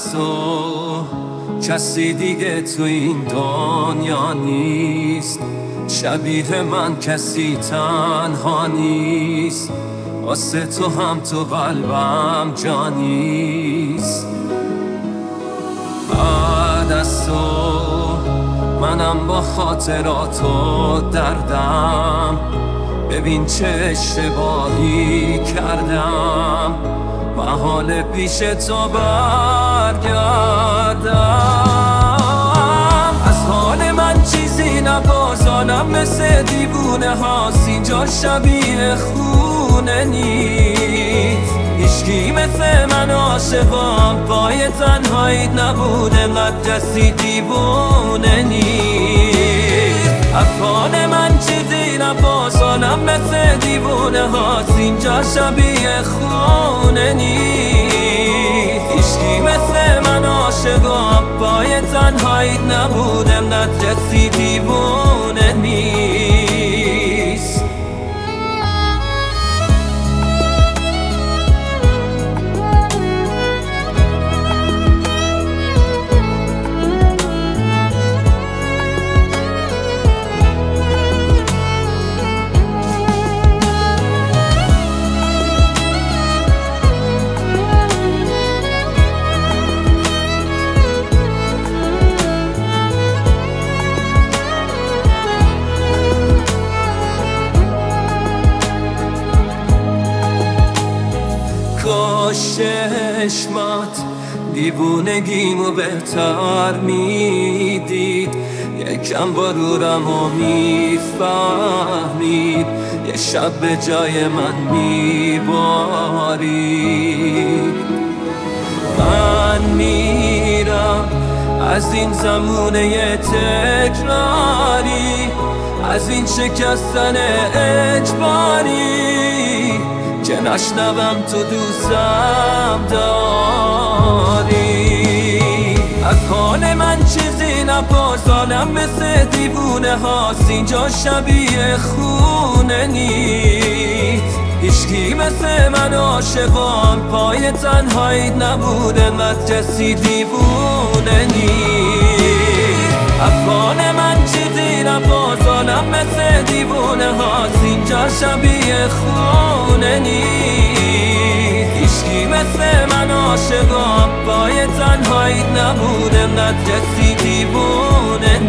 از تو کسی دیگه تو این دنیا نیست، شبیه من کسی تنها نیست، واسه تو هم تو قلبم جا نیست. بعد از تو منم با خاطراتو دردم، ببین چه اشتباهی کردم، محال پیش تو برگردم. از حال من چیزی نپرسانم، مثل دیوونه هاست اینجا شبیه خونه نیست، هیچکی مثل من عاشقم پای تنهاییت نبوده، قد کسی دیوونه نیست. از حال من چیزی نپرسانم، مثل دیوونه هاست اینجا شبیه خونه نیست، هیچکی مثل من عاشقم پای تنهاییت نبوده، قد کسی دیوونه نیست. چشمات دیوونگیمو بهتر میدید، یکم برورمو میفهمید، یه شب به جای من میبارید. من میرم از این زمونه تکراری، از این شکستن اجباری، که نشنوم تو دوستم داری. از حال من چیزی نپرسانم، مثل دیوونه هاست اینجا شبیه خونه نیست، هیچکی مثل من عاشقم پای تنهاییت نبوده، قد کسی دیوونه نیست. از حال من چیزی نپرسانم، مثل دیوونه هاست اینجا شبیه خونه نیست، هیچکی مثل من عاشقم پای تنهاییت نبوده، قد کسی دیوونه